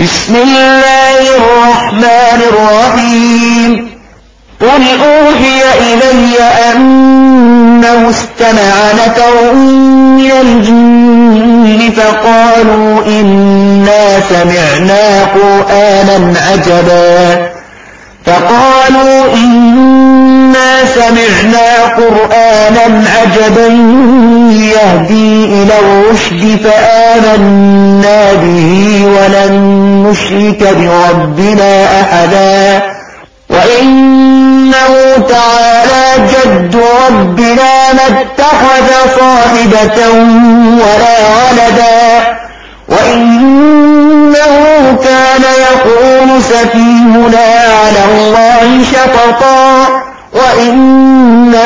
بسم الله الرحمن الرحيم قل أوحي إلي أنه استمع نفر من الجن فقالوا إنا سمعنا قرآنا عجبا يهدي إلى الرشد فآمنا به ولن نشرك بربنا أحدا وإنه تعالى جد ربنا ما اتخذ صاحبة ولا ولدا وإنه كان يقول سفيهنا على الله شططا وإنا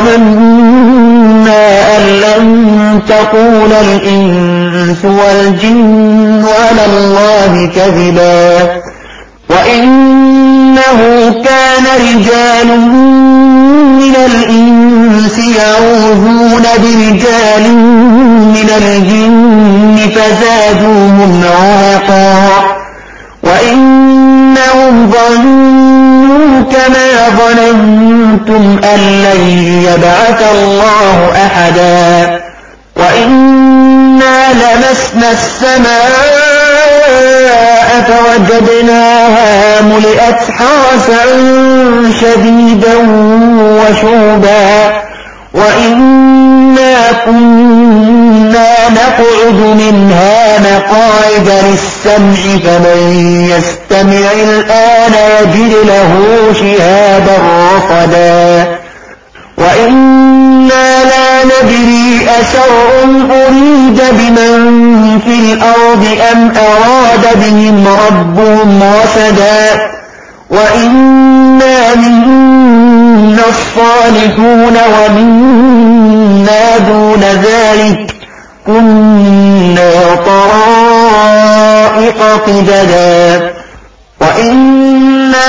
ظننا أن لن تقول الإنس والجن على الله كذبا وإنه كان رجال من الإنس يعوذون برجال من الجن فزادوهم رهقا وإنهم ظنوا كما ظننتم أن لن يبعث الله أحدا وإنا لمسنا السماء فوجدناها ملئت حرسا شديدا وشوبا وإنا كنا نقعد منها مقاعد للسمع فمن يستمع الآن يجد له شهابا رصدا وإنا لا ندري أشر أريد بمن في الأرض أم أراد بهم ربهم رشدا وإنا منا الصالحون ومنا دون ذلك كنا طرائق قددا وإنا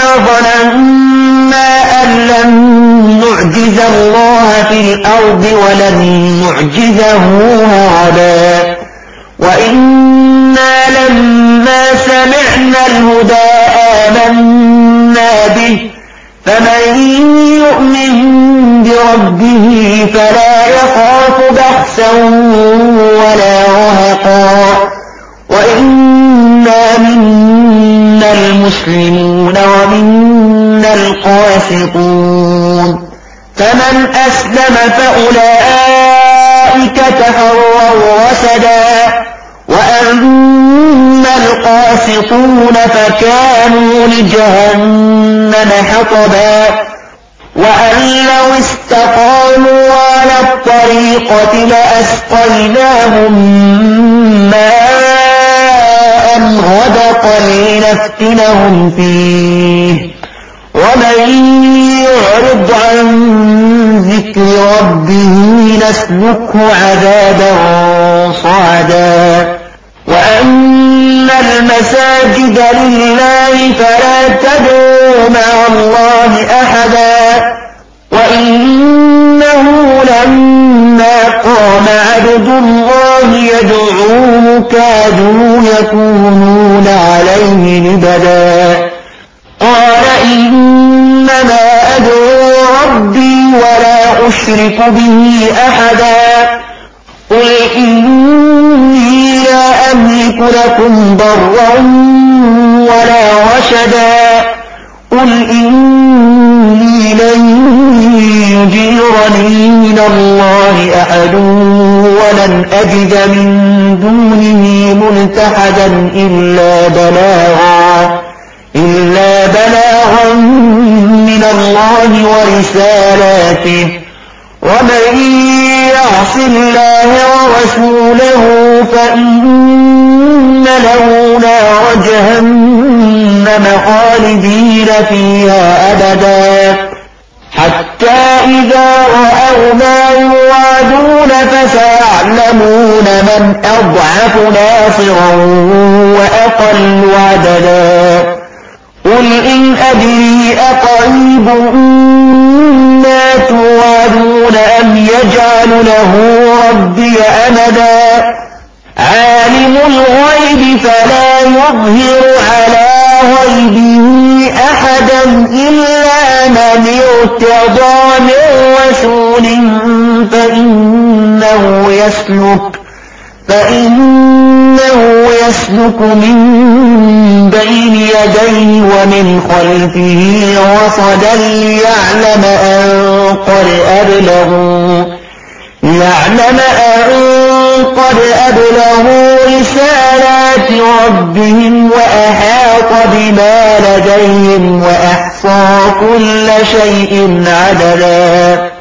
ظننا أن لن نعجز الله في الأرض ولن نعجزه هربا وإنا لما سمعنا الهدى آمنا به فمن يؤمن بربه فلا يخاف بخسا ولا رهقا وإنا منا المسلمون ومنا القاسطون فمن أسلم فأولئك تحروا رشدا وأما القاسطون فكانوا لجهنم حطبا وأن لو استقاموا على الطريقة لأسقيناهم ماء غدقا لنفتنهم فيه ومن يعرض عن ذكر ربه نسلكه عذابا صعدا وأن المساجد لله فلا تدعوا مع الله أحدا وإنه لما قام عبد الله يدعوه كادوا يكونون عليه لبدا قال إنما أدعو ربي ولا أشرك به أحدا قل إني لا أملك لكم ضرا ولا رشدا قل إني لن يجيرني من الله أحد ولن أجد من دونه ملتحدا إلا بلاغا من الله ورسالاته ومن يعص الله ورسوله فإن له نار جهنم خالدين فيها أبدا حتى إذا رأوا ما يوعدون فسيعلمون من أضعف ناصرا وأقل عددا قل إن أدري أقريب ما توعدون أم يجعل له ربي أمدا عالم الغيب فلا يظهر ارتضى من رسول فإنه يسلك من بين يديه ومن خلفه رصدا ليعلم أن قد أبلغوا رسالات ربهم وأحاط بما لديهم وأحصى كل شيء عددا